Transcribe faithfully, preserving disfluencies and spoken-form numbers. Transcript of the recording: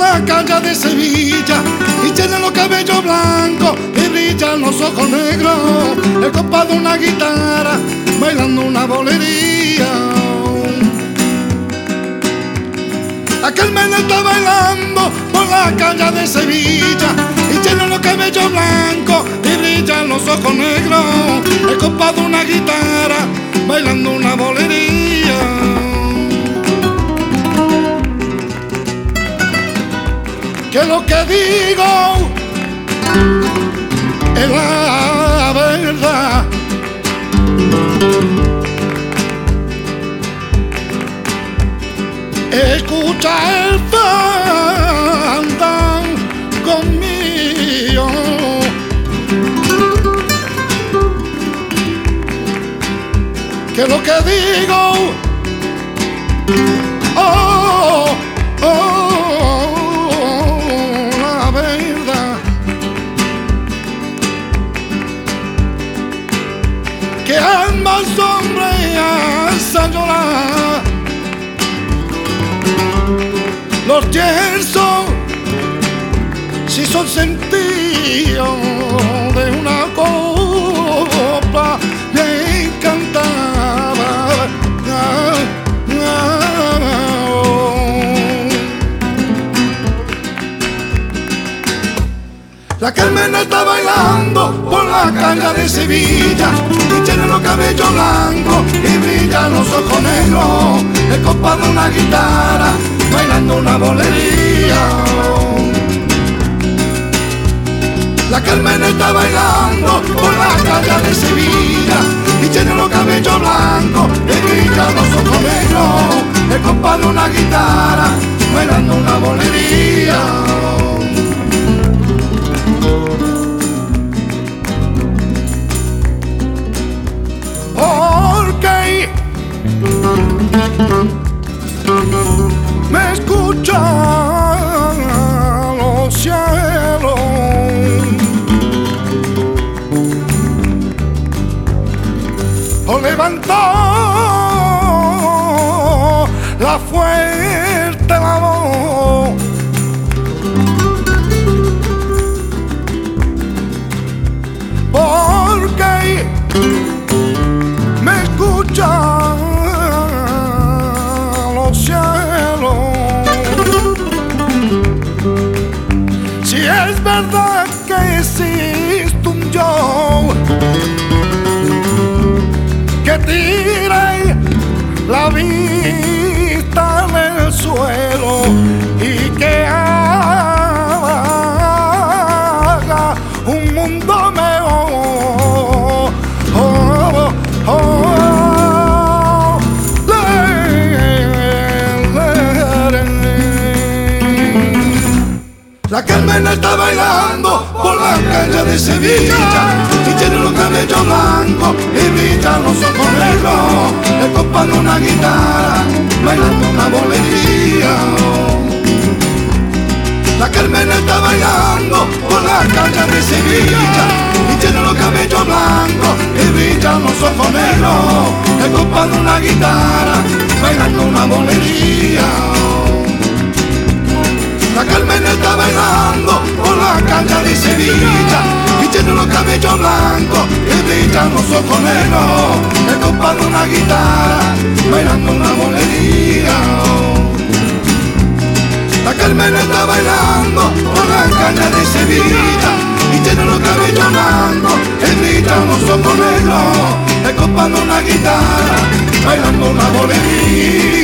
la calle de Sevilla y tiene los cabellos blancos y brillan los ojos negros. El compás de una guitarra bailando una bolería. Aquel men está bailando por la calle de Sevilla y tiene los cabellos blancos y brillan los ojos negros. El compás de una guitarra bailando una bolería. Que lo que digo es la verdad. Escucha el fandango mío, que lo que digo, oh, oh, la verdad, que ambas sombras a llorar. Los yersos si son sentidos de una copla, me encantaba. La Carmen está bailando por la calle de Sevilla y tiene los cabellos blancos y brillan los ojos negros. El compás de una guitarra bailando una bolería. La Carmen está bailando por la calle de Sevilla y tiene los cabellos blancos y brillan los ojos negros. El compás de una guitarra bailando una bolería. Porque me escuchan los cielos, o levantó la fuerte la voz, porque me escuchan los cielos. Si es verdad que existe un yo que tire la vista en el suelo y que haga un mundo mejor. Oh, oh, oh, le, le, le. La Carmen está bailando por la calle de Sevilla y tiene los cabellos blancos y brillan los ojos negros. El compás de una guitarra bailando una bolería. La Carmen está bailando por la calle de Sevilla y tiene los cabellos blancos y brillan los ojos negros. El compás de una guitarra bailando una bolería. La Carmen está bailando por la calle de Sevilla y tiene los cabellos blancos y brillan los ojos negros. El compás de una guitarra bailando una bolería. La Carmen está bailando por la calle de Sevilla y tiene los cabellos blancos y brillan los ojos negros. El compás de una guitarra bailando una bolería.